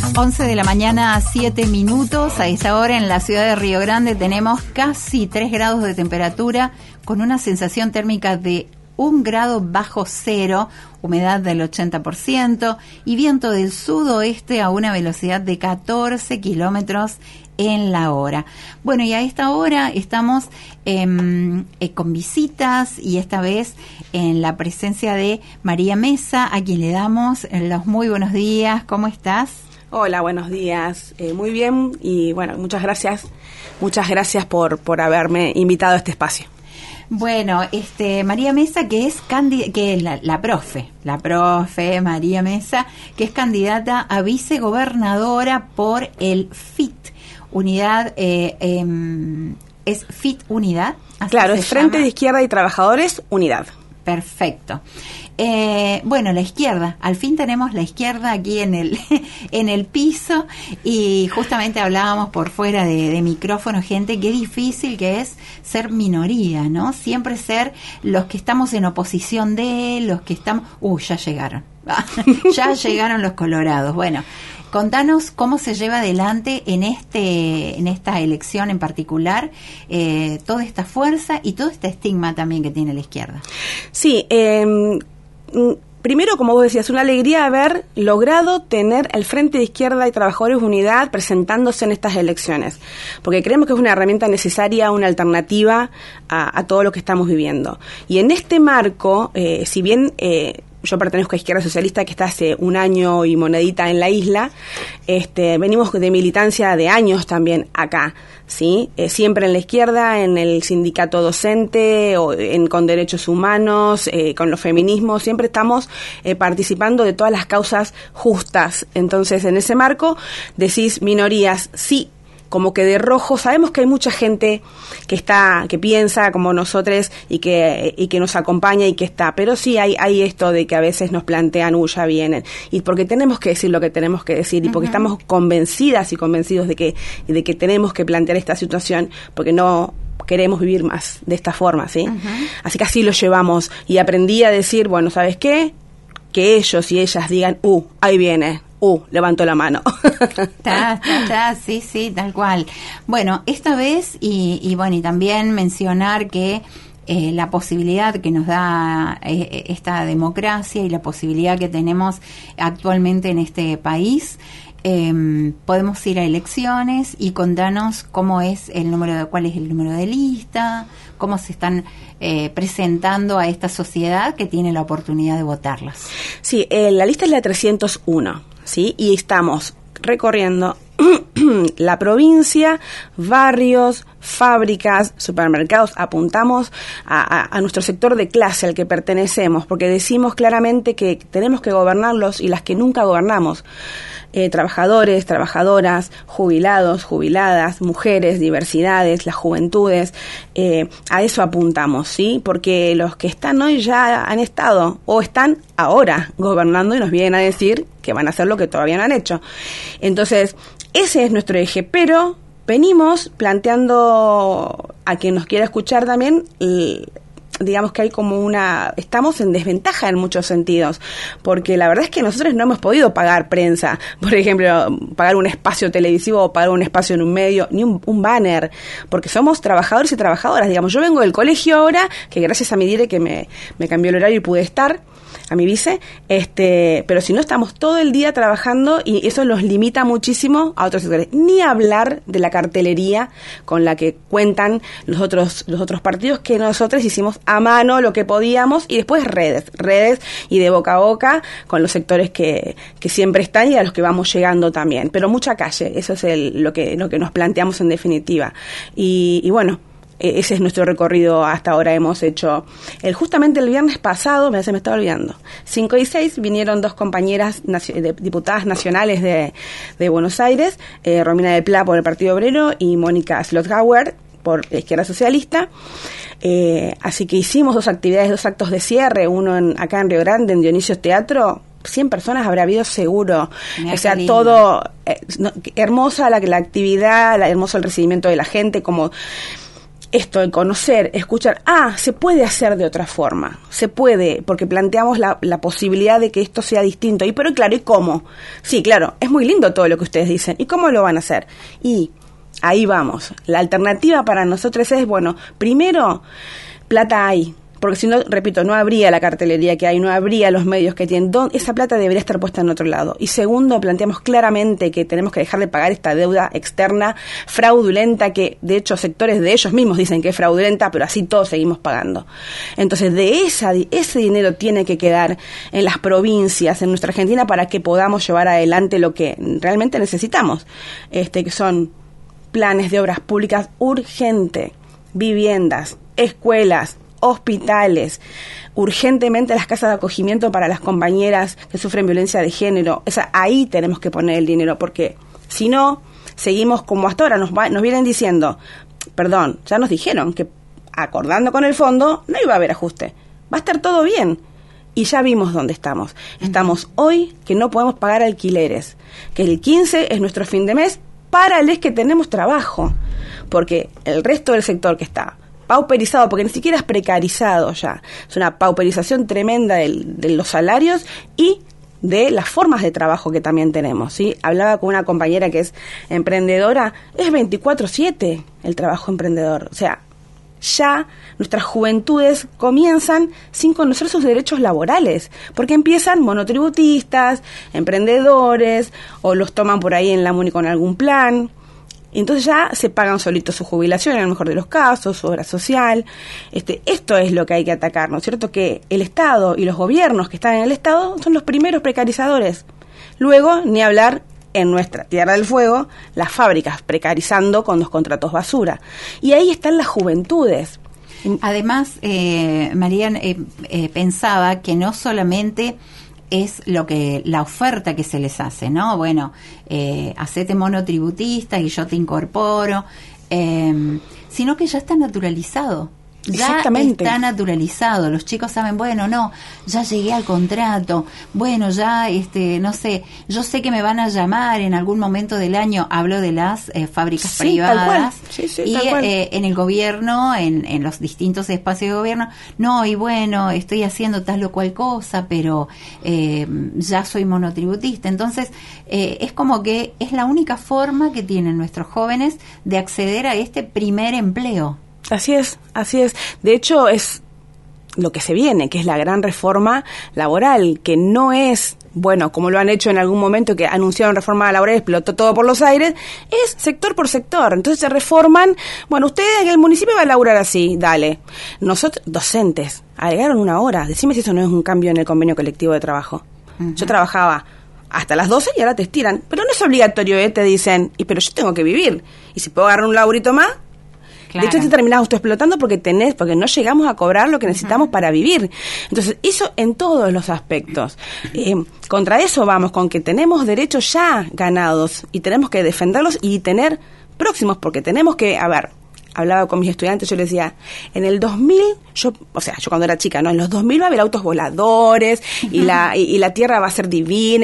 11 de la mañana, 7 minutos. A esa hora en la ciudad de Río Grande tenemos casi 3 grados de temperatura con una sensación térmica de 1 grado bajo cero, humedad del 80% y viento del sudoeste a una velocidad de 14 kilómetros en la hora. Bueno, y a esta hora estamos con visitas y esta vez en la presencia de María Mesa, a quien le damos los muy buenos días. ¿Cómo estás? Hola, buenos días. Muy bien y bueno, muchas gracias por haberme invitado a este espacio. Bueno, María Mesa, que es la profe María Mesa, que es candidata a vicegobernadora por el FIT, Unidad, ¿es FIT Unidad? Claro, es Frente de Izquierda y Trabajadores Unidad. Perfecto. Bueno, la izquierda, al fin tenemos la izquierda aquí en el piso y justamente hablábamos por fuera de micrófono, gente, qué difícil que es ser minoría, ¿no? Siempre ser los que estamos en oposición de, los que estamos... ya llegaron, ya llegaron los colorados. Bueno, contanos cómo se lleva adelante en esta elección en particular toda esta fuerza y todo este estigma también que tiene la izquierda. Sí, primero, como vos decías, una alegría haber logrado tener el Frente de Izquierda y Trabajadores Unidad presentándose en estas elecciones, porque creemos que es una herramienta necesaria, una alternativa a todo lo que estamos viviendo. Y en este marco, si bien... yo pertenezco a Izquierda Socialista, que está hace 1 año y monedita en la isla. Venimos de militancia de años también acá, ¿sí? Siempre en la izquierda, en el sindicato docente, con derechos humanos, con los feminismos, siempre estamos participando de todas las causas justas. Entonces, en ese marco, decís minorías, sí, como que de rojo. Sabemos que hay mucha gente que piensa como nosotros y que nos acompaña y que está, pero sí hay esto de que a veces nos plantean, ya vienen, y porque tenemos que decir lo que tenemos que decir, y porque estamos convencidas y convencidos de que tenemos que plantear esta situación, porque no queremos vivir más de esta forma, ¿sí? Así que así lo llevamos, y aprendí a decir, bueno, ¿sabes qué? Que ellos y ellas digan, ahí viene, levanto la mano. Sí, tal cual. Bueno, esta vez, y también mencionar que la posibilidad que nos da esta democracia y la posibilidad que tenemos actualmente en este país, podemos ir a elecciones y contanos cuál es el número de lista, cómo se están presentando a esta sociedad que tiene la oportunidad de votarlas. Sí, la lista es la 301, ¿sí? Y estamos recorriendo la provincia, barrios, fábricas, supermercados. Apuntamos a nuestro sector de clase al que pertenecemos, porque decimos claramente que tenemos que gobernarlos y las que nunca gobernamos. Trabajadores, trabajadoras, jubilados, jubiladas, mujeres, diversidades, las juventudes, a eso apuntamos, ¿sí? Porque los que están hoy ya han estado o están ahora gobernando y nos vienen a decir que van a hacer lo que todavía no han hecho. Entonces, ese es nuestro eje, pero venimos planteando a quien nos quiera escuchar también, digamos que hay como estamos en desventaja en muchos sentidos, porque la verdad es que nosotros no hemos podido pagar prensa, por ejemplo, pagar un espacio televisivo o pagar un espacio en un medio, ni un banner, porque somos trabajadores y trabajadoras. Digamos, yo vengo del colegio ahora, que gracias a mi dire que me cambió el horario y pude estar, a mi vice, pero si no estamos todo el día trabajando y eso nos limita muchísimo a otros sectores. Ni hablar de la cartelería con la que cuentan los otros partidos, que nosotros hicimos a mano lo que podíamos, y después redes y de boca a boca con los sectores que siempre están y a los que vamos llegando también. Pero mucha calle, eso es lo que nos planteamos en definitiva. Y bueno, ese es nuestro recorrido hasta ahora. Hemos hecho, justamente el viernes pasado, se me estaba olvidando, 5 y 6 vinieron 2 compañeras diputadas nacionales de Buenos Aires, Romina del Pla por el Partido Obrero y Mónica Slothauer por la Izquierda Socialista. Así que hicimos 2 actividades, 2 actos de cierre, uno acá en Río Grande, en Dionisios Teatro. 100 personas habrá habido seguro. Mirá, o sea, lindo. todo hermosa la actividad, hermoso el recibimiento de la gente, como esto de conocer, escuchar, se puede hacer de otra forma, se puede, porque planteamos la posibilidad de que esto sea distinto. Pero claro, ¿y cómo? Sí, claro, es muy lindo todo lo que ustedes dicen. ¿Y cómo lo van a hacer? Y ahí vamos. La alternativa para nosotros es, bueno, primero, plata hay. Porque si no, repito, no habría la cartelería que hay, no habría los medios que tienen. Esa plata debería estar puesta en otro lado. Y segundo, planteamos claramente que tenemos que dejar de pagar esta deuda externa fraudulenta, que de hecho sectores de ellos mismos dicen que es fraudulenta, pero así todos seguimos pagando. Entonces, ese dinero tiene que quedar en las provincias, en nuestra Argentina, para que podamos llevar adelante lo que realmente necesitamos, que son planes de obras públicas urgentes, viviendas, escuelas, hospitales, urgentemente las casas de acogimiento para las compañeras que sufren violencia de género. Ahí tenemos que poner el dinero, porque si no, seguimos como hasta ahora, nos vienen diciendo, perdón, ya nos dijeron que acordando con el fondo no iba a haber ajuste, va a estar todo bien. Y ya vimos dónde estamos. Estamos hoy que no podemos pagar alquileres, que el 15 es nuestro fin de mes para los que tenemos trabajo, porque el resto del sector que está pauperizado, porque ni siquiera es precarizado ya, es una pauperización tremenda de los salarios y de las formas de trabajo que también tenemos, ¿sí? Hablaba con una compañera que es emprendedora, es 24/7 el trabajo emprendedor, o sea, ya nuestras juventudes comienzan sin conocer sus derechos laborales, porque empiezan monotributistas, emprendedores, o los toman por ahí en la MUNI con algún plan. Entonces ya se pagan solitos su jubilación, en el mejor de los casos, su obra social. Esto es lo que hay que atacar, ¿no es cierto? Que el Estado y los gobiernos que están en el Estado son los primeros precarizadores. Luego, ni hablar en nuestra Tierra del Fuego, las fábricas precarizando con los contratos basura. Y ahí están las juventudes. Además, María, pensaba que no solamente es la oferta que se les hace, ¿no? Bueno, hacete monotributista y yo te incorporo, sino que ya está naturalizado. Ya está naturalizado. Los chicos saben, bueno, no, ya llegué al contrato, bueno, ya, no sé, yo sé que me van a llamar en algún momento del año. Hablo de las fábricas privadas. Y en el gobierno, en los distintos espacios de gobierno, no, y bueno, estoy haciendo tal o cual cosa, pero ya soy monotributista. Entonces, es como que es la única forma que tienen nuestros jóvenes de acceder a este primer empleo. Así es. De hecho, es lo que se viene, que es la gran reforma laboral, que no es, bueno, como lo han hecho en algún momento, que anunciaron reforma laboral, explotó todo por los aires, es sector por sector. Entonces se reforman, bueno, ustedes en el municipio van a laburar así, dale. Nosotros, docentes, agregaron 1 hora. Decime si eso no es un cambio en el convenio colectivo de trabajo. Uh-huh. Yo trabajaba hasta las 12 y ahora te estiran. Pero no es obligatorio, te dicen, pero yo tengo que vivir. Y si puedo agarrar un laburito más. Claro. De hecho, te terminás autoexplotando porque no llegamos a cobrar lo que necesitamos para vivir. Entonces, eso en todos los aspectos. Contra eso vamos, con que tenemos derechos ya ganados y tenemos que defenderlos y tener próximos, porque tenemos que, hablaba con mis estudiantes, yo les decía, en el 2000, yo cuando era chica, ¿no? En los 2000 va a haber autos voladores y la tierra va a ser divina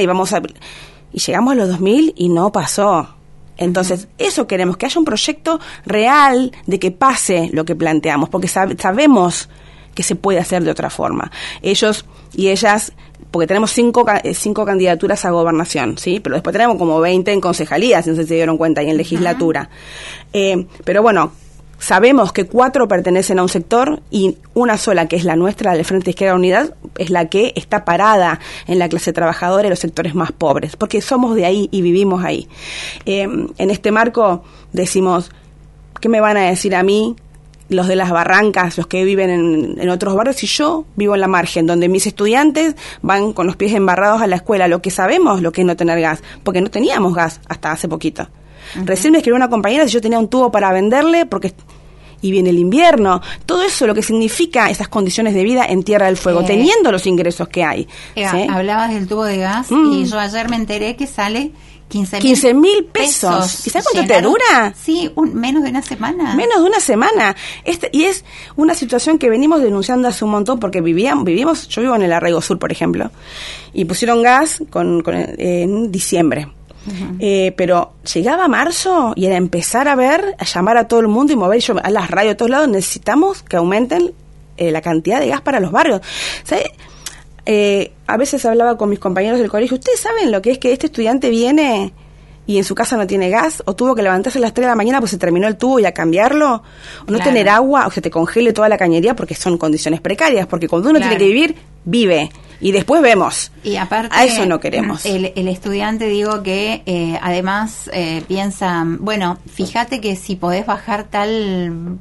y llegamos a los 2000 y no pasó. Entonces, eso queremos, que haya un proyecto real de que pase lo que planteamos, porque sabemos que se puede hacer de otra forma. Ellos y ellas, porque tenemos 5 candidaturas a gobernación, ¿sí? Pero después tenemos como 20 en concejalías, no sé si se dieron cuenta, y en legislatura. Pero bueno, sabemos que 4 pertenecen a un sector y una sola, que es la nuestra, la del Frente Izquierda Unidad, es la que está parada en la clase trabajadora y los sectores más pobres, porque somos de ahí y vivimos ahí. En este marco decimos, ¿qué me van a decir a mí los de las barrancas, los que viven en otros barrios, si yo vivo en la margen, donde mis estudiantes van con los pies embarrados a la escuela? Lo que sabemos, lo que es no tener gas, porque no teníamos gas hasta hace poquito. Uh-huh. Recién me escribió una compañera si yo tenía un tubo para venderle, y viene el invierno. Todo eso, lo que significa esas condiciones de vida en Tierra del Fuego, teniendo los ingresos que hay. ¿Sí? Hablabas del tubo de gas y yo ayer me enteré que sale 15.000 pesos. ¿Y sabes cuánto te dura? Sí, menos de una semana. Menos de una semana. Y es una situación que venimos denunciando hace un montón, porque yo vivo en el Arraigo Sur, por ejemplo, y pusieron gas en diciembre. Pero llegaba marzo y era empezar a ver, a llamar a todo el mundo y mover a las radios de todos lados. Necesitamos que aumenten la cantidad de gas para los barrios. ¿Sabes? A veces hablaba con mis compañeros del colegio. ¿Ustedes saben lo que es que este estudiante viene y en su casa no tiene gas? ¿O tuvo que levantarse a las 3 de la mañana pues se terminó el tubo y a cambiarlo? ¿O no tener agua? ¿O se te congele toda la cañería? Porque son condiciones precarias. Porque cuando uno tiene que vivir, vive. Y después vemos. Y aparte, a eso no queremos. El estudiante, digo que además piensa, bueno, fíjate que si podés bajar tal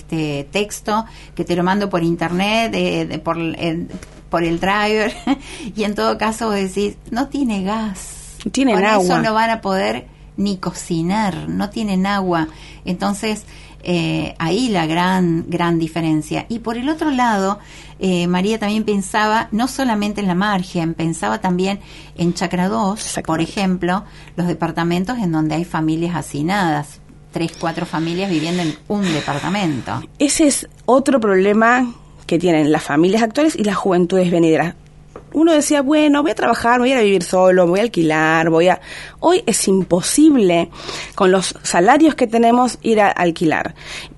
texto, que te lo mando por internet, por el driver, y en todo caso vos decís, no tiene gas. No tienen con agua. Eso no van a poder ni cocinar, no tienen agua. Entonces, ahí la gran diferencia. Y por el otro lado, María también pensaba no solamente en la margen, pensaba también en Chacra 2, por ejemplo, los departamentos en donde hay familias hacinadas, 3, 4 familias viviendo en un departamento. Ese es otro problema que tienen las familias actuales y las juventudes venideras. Uno decía, bueno, voy a trabajar, voy a ir a vivir solo, voy a alquilar, Hoy es imposible, con los salarios que tenemos, ir a alquilar.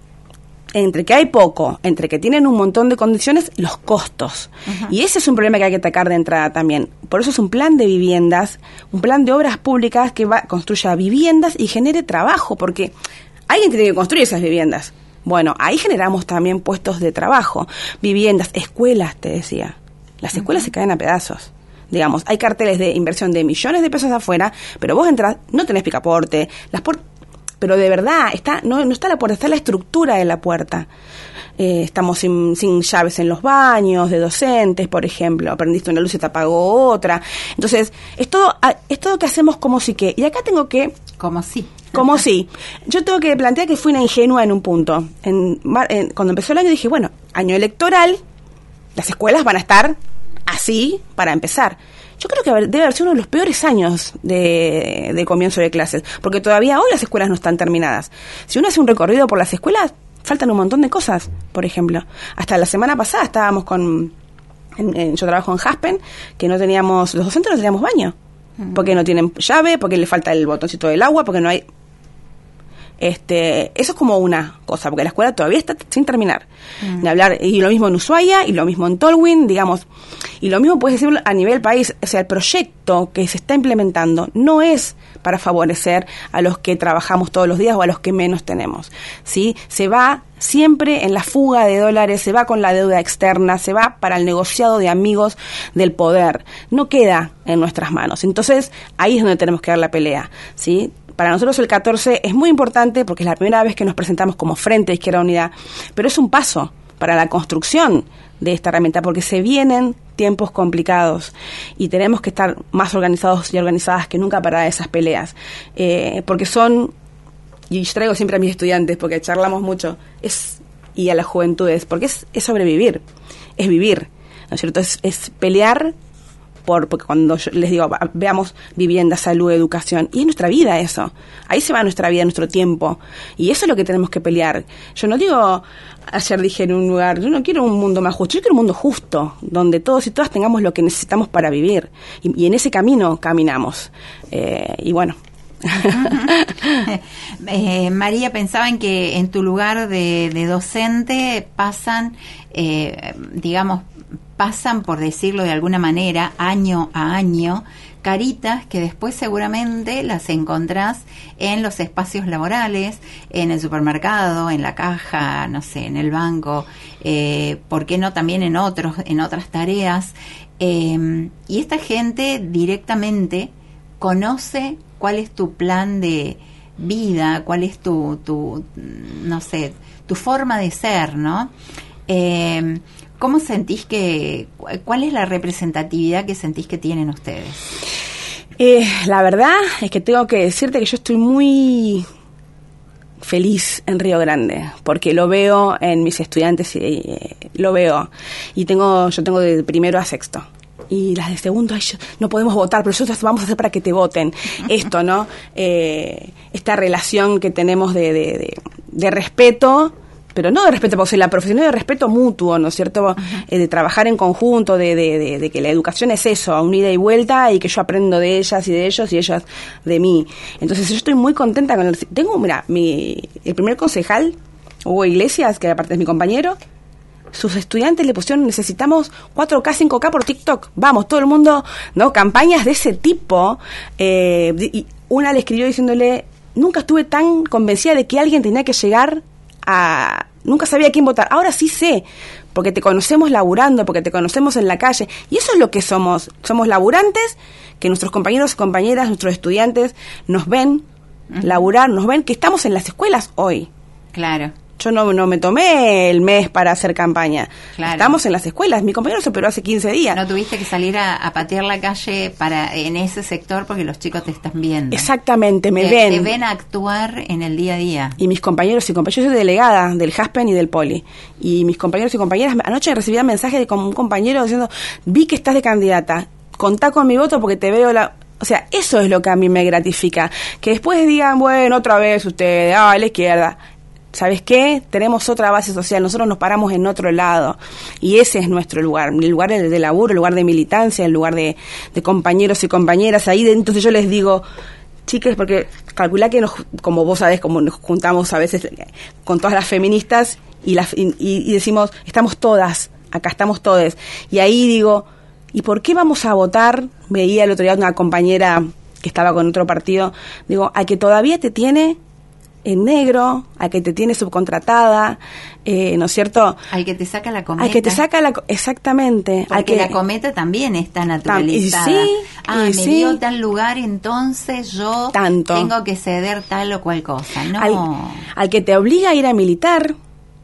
Entre que hay poco, entre que tienen un montón de condiciones, los costos. Uh-huh. Y ese es un problema que hay que atacar de entrada también. Por eso es un plan de viviendas, un plan de obras públicas que construya viviendas y genere trabajo, porque alguien tiene que construir esas viviendas. Bueno, ahí generamos también puestos de trabajo, viviendas, escuelas, te decía. Las escuelas se caen a pedazos. Digamos, hay carteles de inversión de millones de pesos afuera, pero vos entras, no tenés picaporte, pero de verdad, no está la puerta, está la estructura de la puerta. Estamos sin llaves en los baños de docentes, por ejemplo. Prendiste una luz y te apagó otra. Entonces, es todo que hacemos como si que. Y acá tengo que... Como si. Como si. Yo tengo que plantear que fui una ingenua en un punto. Cuando empezó el año dije, bueno, año electoral, las escuelas van a estar así para empezar. Yo creo que debe haber sido uno de los peores años de comienzo de clases, porque todavía hoy las escuelas no están terminadas. Si uno hace un recorrido por las escuelas, faltan un montón de cosas, por ejemplo. Hasta la semana pasada estábamos yo trabajo en Jaspen, que los docentes no teníamos baño, porque no tienen llave, porque le falta el botoncito del agua, porque no hay... Eso es como una cosa, porque la escuela todavía está sin terminar de hablar, y lo mismo en Ushuaia, y lo mismo en Tolwyn, digamos, y lo mismo puedes decirlo a nivel país. O sea, el proyecto que se está implementando no es para favorecer a los que trabajamos todos los días o a los que menos tenemos, ¿sí? Se va siempre en la fuga de dólares, se va con la deuda externa, se va para el negociado de amigos del poder, no queda en nuestras manos. Entonces, ahí es donde tenemos que dar la pelea, ¿sí? Para nosotros el 14 es muy importante porque es la primera vez que nos presentamos como Frente Izquierda Unida, pero es un paso para la construcción de esta herramienta, porque se vienen tiempos complicados y tenemos que estar más organizados y organizadas que nunca para esas peleas, porque y yo traigo siempre a mis estudiantes, porque charlamos mucho, y a las juventudes, porque es sobrevivir, es vivir, ¿no es cierto? Es pelear porque cuando yo les digo, veamos vivienda, salud, educación, y es nuestra vida eso, ahí se va nuestra vida, nuestro tiempo, y eso es lo que tenemos que pelear. Yo no digo, ayer dije en un lugar, yo no quiero un mundo más justo, yo quiero un mundo justo, donde todos y todas tengamos lo que necesitamos para vivir, y en ese camino caminamos, y bueno. María, pensaba en que en tu lugar de docente pasan, por decirlo de alguna manera, año a año, caritas que después seguramente las encontrás en los espacios laborales, en el supermercado, en la caja, no sé, en el banco, ¿por qué no también en otras tareas? Y esta gente directamente conoce cuál es tu plan de vida, cuál es tu no sé, tu forma de ser, ¿no? ¿Cómo sentís cuál es la representatividad que sentís que tienen ustedes? La verdad es que tengo que decirte que yo estoy muy feliz en Río Grande, porque lo veo en mis estudiantes, lo veo, y yo tengo de primero a sexto. Y las de segundo, no podemos votar, pero nosotros vamos a hacer para que te voten. Esto, ¿no? Esta relación que tenemos de respeto pero no de respeto, porque la profesión de respeto mutuo, ¿no es cierto? De trabajar en conjunto, de que la educación es eso, a un ida y vuelta, y que yo aprendo de ellas y de ellos y ellas de mí. Entonces yo estoy muy contenta con el primer concejal, Hugo Iglesias, que aparte es mi compañero, sus estudiantes le pusieron, necesitamos 4K, 5K por TikTok. Vamos, todo el mundo, ¿no? Campañas de ese tipo. Y una le escribió diciéndole, nunca estuve tan convencida de que alguien tenía que llegar a... Nunca sabía a quién votar. Ahora sí sé, porque te conocemos laburando, porque te conocemos en la calle. Y eso es lo que somos. Somos laburantes, que nuestros compañeros y compañeras, nuestros estudiantes, nos ven laburar, nos ven que estamos en las escuelas hoy. Claro. Yo no me tomé el mes para hacer campaña. Claro. Estamos en las escuelas. Mi compañero se operó hace 15 días. No tuviste que salir a patear la calle en ese sector porque los chicos te están viendo. Exactamente, me ven. Te ven actuar en el día a día. Y mis compañeros y compañeras, yo soy delegada del Haspen y del Poli. Y mis compañeros y compañeras, anoche recibía mensajes de un compañero diciendo, vi que estás de candidata, contá con mi voto porque te veo O sea, eso es lo que a mí me gratifica. Que después digan, bueno, otra vez ustedes, a la izquierda. ¿Sabes qué? Tenemos otra base social, nosotros nos paramos en otro lado y ese es nuestro lugar, el lugar de laburo, el lugar de militancia, el lugar de compañeros y compañeras. Ahí entonces yo les digo, chicas, porque calculá que como vos sabés, como nos juntamos a veces con todas las feministas y decimos, estamos todas, acá estamos todas. Y ahí digo, ¿y por qué vamos a votar? Veía el otro día una compañera que estaba con otro partido, digo, al que todavía te tiene en negro, al que te tiene subcontratada, ¿no es cierto? Al que te saca la cometa. Al que te saca exactamente. Porque al que la cometa también está naturalizada. Me dio tal lugar, entonces yo tengo que ceder tal o cual cosa. No. Al que te obliga a ir a militar,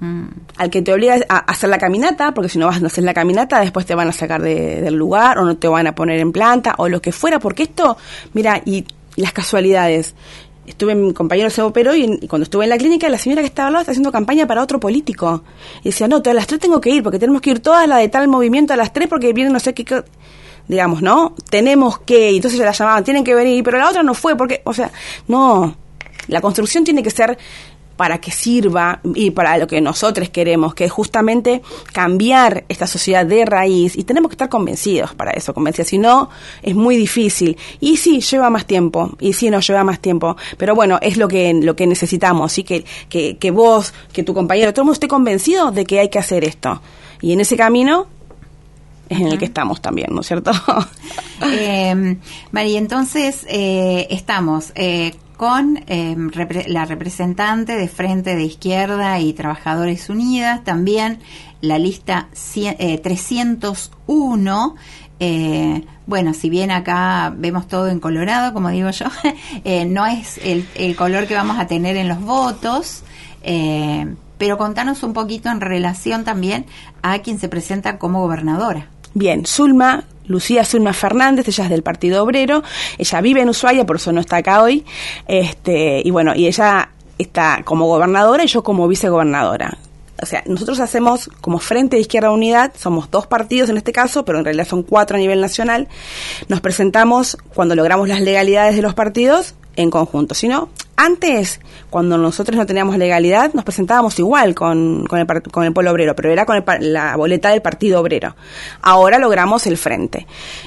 al que te obliga a hacer la caminata, porque si no vas a hacer la caminata, después te van a sacar del lugar, o no te van a poner en planta, o lo que fuera, porque esto, mira, y las casualidades. Mi compañero se operó y cuando estuve en la clínica, la señora que estaba al lado está haciendo campaña para otro político. Y decía, no, a las 3 tengo que ir, porque tenemos que ir todas la de tal movimiento a las 3 porque viene no sé qué, digamos, ¿no? Tenemos que, y entonces la llamaban, tienen que venir, pero la otra no fue, porque, o sea, no, la construcción tiene que ser para que sirva y para lo que nosotros queremos, que es justamente cambiar esta sociedad de raíz, y tenemos que estar convencidos para eso, si no, es muy difícil. Y sí, lleva más tiempo, pero bueno, es lo que necesitamos, ¿sí? Que vos, que tu compañero, todo el mundo esté convencido de que hay que hacer esto. Y en ese camino es en el que estamos también, ¿no es cierto? María, entonces estamos con la representante de Frente de Izquierda y Trabajadores Unidas, también la lista 301. Bueno, si bien acá vemos todo en colorado, como digo yo, no es el color que vamos a tener en los votos, pero contanos un poquito en relación también a quien se presenta como gobernadora. Bien, Lucía Zulma Fernández, ella es del Partido Obrero, ella vive en Ushuaia, por eso no está acá hoy, y bueno, y ella está como gobernadora y yo como vicegobernadora. O sea, nosotros hacemos como Frente de Izquierda Unidad, somos 2 partidos en este caso, pero en realidad son 4 a nivel nacional. Nos presentamos cuando logramos las legalidades de los partidos en conjunto. Si no, antes, cuando nosotros no teníamos legalidad, nos presentábamos igual con el Polo Obrero, pero era con la boleta del Partido Obrero. Ahora logramos el Frente.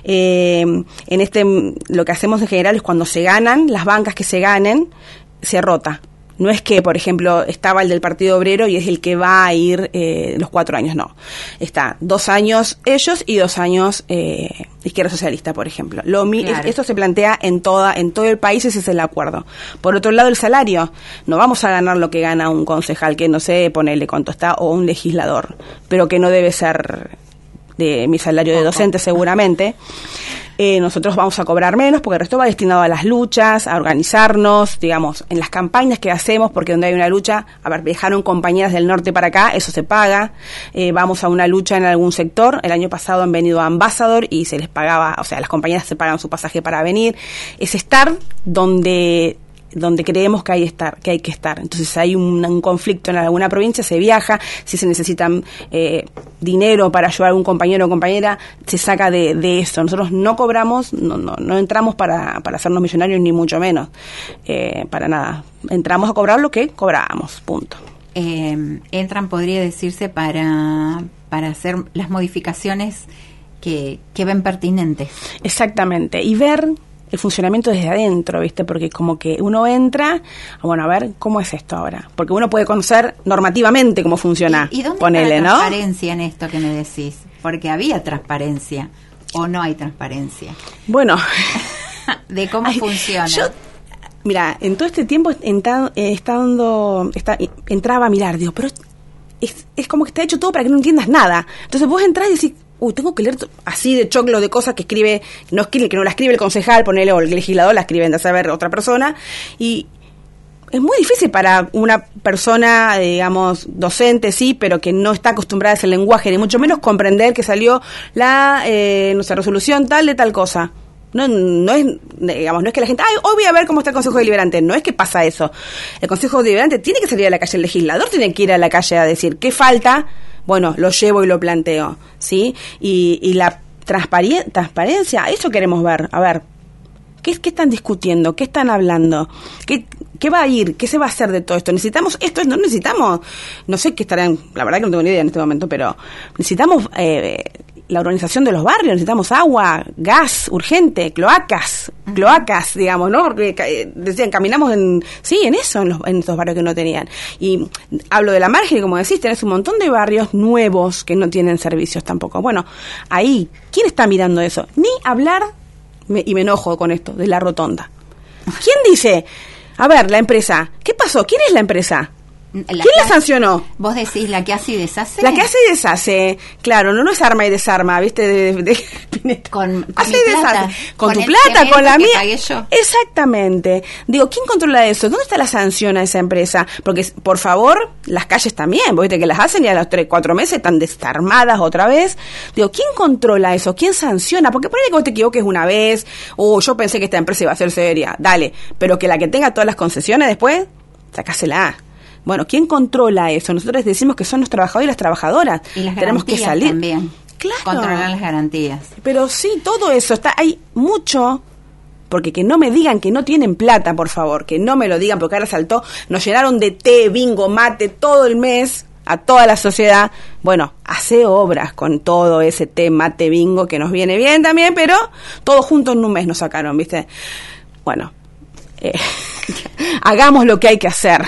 Lo que hacemos en general es cuando se ganan, las bancas que se ganen, se rota. No es que, por ejemplo, estaba el del Partido Obrero y es el que va a ir los 4 años, no. Está 2 años ellos y 2 años Izquierda Socialista, por ejemplo. Claro. Esto se plantea en todo el país, ese es el acuerdo. Por otro lado, el salario. No vamos a ganar lo que gana un concejal, que no sé, ponele cuánto está, o un legislador, pero que no debe ser de mi salario de docente seguramente. Nosotros vamos a cobrar menos porque el resto va destinado a las luchas, a organizarnos, digamos, en las campañas que hacemos, porque donde hay una lucha, viajaron compañeras del norte para acá, eso se paga. Vamos a una lucha en algún sector, el año pasado han venido a Ambassador y se les pagaba, o sea, las compañeras se pagan su pasaje para venir. Es estar donde creemos que hay que estar. Entonces, si hay un conflicto en alguna provincia, se viaja. Si se necesitan dinero para ayudar a algún compañero o compañera, se saca de eso. Nosotros no cobramos, no entramos para hacernos millonarios, ni mucho menos, para nada. Entramos a cobrar lo que cobrábamos, punto. entran, podría decirse, para hacer las modificaciones que ven pertinentes. Exactamente, y ver el funcionamiento desde adentro, ¿viste? Porque como que uno entra, bueno, a ver, ¿cómo es esto ahora? Porque uno puede conocer normativamente cómo funciona. ¿Y dónde ponele, está la ¿no? transparencia en esto que me decís? Porque había transparencia, ¿o no hay transparencia? Bueno. De cómo funciona. Mira, en todo este tiempo entraba a mirar, digo, pero es como que está hecho todo para que no entiendas nada. Entonces vos entrás y decís, tengo que leer así de choclo de cosas que escribe, que no la escribe el concejal, ponele, o el legislador, la escribe, a saber, otra persona, y es muy difícil para una persona, digamos, docente, sí, pero que no está acostumbrada a ese lenguaje, ni mucho menos comprender que salió la, resolución tal de tal cosa. No es, digamos, no es que la gente, hoy voy a ver cómo está el Consejo Deliberante. No es que pasa eso. El Consejo Deliberante tiene que salir a la calle, el legislador tiene que ir a la calle a decir qué falta. Bueno, lo llevo y lo planteo, ¿sí? Y la transparencia, eso queremos ver. A ver, ¿qué están discutiendo? ¿Qué están hablando? ¿Qué va a ir? ¿Qué se va a hacer de todo esto? ¿Necesitamos esto? ¿No necesitamos? No sé qué estarán, la verdad que no tengo ni idea en este momento, pero necesitamos la urbanización de los barrios, necesitamos agua, gas, urgente, cloacas, digamos, ¿no? Porque decían, caminamos en eso, en estos barrios que no tenían. Y hablo de la margen, y como decís, tenés un montón de barrios nuevos que no tienen servicios tampoco. Bueno, ahí, ¿quién está mirando eso? Ni hablar, y me enojo con esto, de la rotonda. ¿Quién dice? A ver, la empresa, ¿qué pasó? ¿Quién es la empresa? ¿Quién la sancionó? Vos decís la que hace y deshace. La que hace y deshace, claro, no es arma y desarma, ¿viste? Con hace mi y deshace. plata. Con tu plata, con la mía. Pagué yo. Exactamente. Digo, ¿quién controla eso? ¿Dónde está la sanción a esa empresa? Porque, por favor, las calles también, viste que las hacen y a los 3-4 meses están desarmadas otra vez. Digo, ¿quién controla eso? ¿Quién sanciona? Porque ponele que vos te equivoques una vez, yo pensé que esta empresa iba a ser seria, dale, pero que la que tenga todas las concesiones después, sacásela. Bueno, ¿quién controla eso? Nosotros decimos que son los trabajadores y las trabajadoras. Y las tenemos que salir también. Claro. Controlar las garantías. Pero sí, todo eso hay mucho, porque que no me digan que no tienen plata, por favor, que no me lo digan, porque ahora saltó, nos llenaron de té, bingo, mate todo el mes a toda la sociedad. Bueno, hace obras con todo ese té, mate, bingo que nos viene bien también, pero todo junto en un mes nos sacaron, ¿viste? Bueno, hagamos lo que hay que hacer.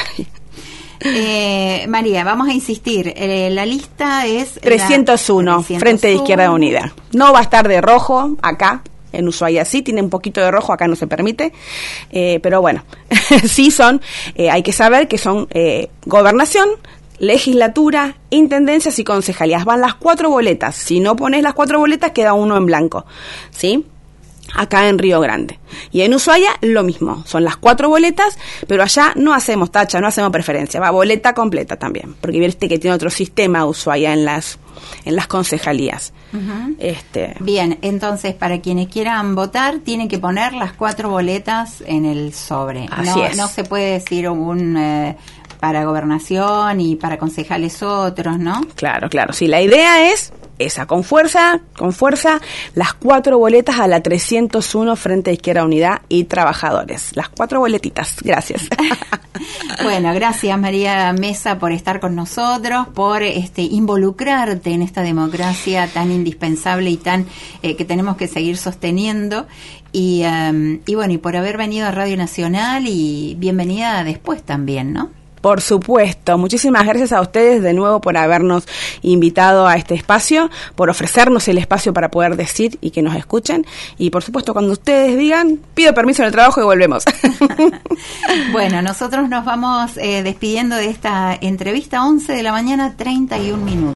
María, vamos a insistir, la lista es 301, Frente de Izquierda Unida. No va a estar de rojo acá, en Ushuaia sí, tiene un poquito de rojo, acá no se permite, pero bueno, sí son, hay que saber que son gobernación, legislatura, intendencias y concejalías. Van las 4 boletas, si no pones las 4 boletas queda uno en blanco, ¿sí? Acá en Río Grande. Y en Ushuaia lo mismo, son las 4 boletas, pero allá no hacemos tacha, no hacemos preferencia, va boleta completa también, porque viste que tiene otro sistema Ushuaia en las concejalías. Uh-huh. Bien, entonces para quienes quieran votar tienen que poner las 4 boletas en el sobre. Así es. No se puede decir para gobernación y para concejales otros, ¿no? Claro, sí, la idea es esa, con fuerza, las 4 boletas a la 301 Frente de Izquierda Unidad y Trabajadores. Las 4 boletitas, gracias. Bueno, gracias María Mesa por estar con nosotros, por involucrarte en esta democracia tan indispensable y tan que tenemos que seguir sosteniendo. Y bueno, y por haber venido a Radio Nacional, y bienvenida después también, ¿no? Por supuesto, muchísimas gracias a ustedes de nuevo por habernos invitado a este espacio, por ofrecernos el espacio para poder decir y que nos escuchen, y por supuesto cuando ustedes digan, pido permiso en el trabajo y volvemos. Bueno, nosotros nos vamos despidiendo de esta entrevista, 11 de la mañana, 31 minutos.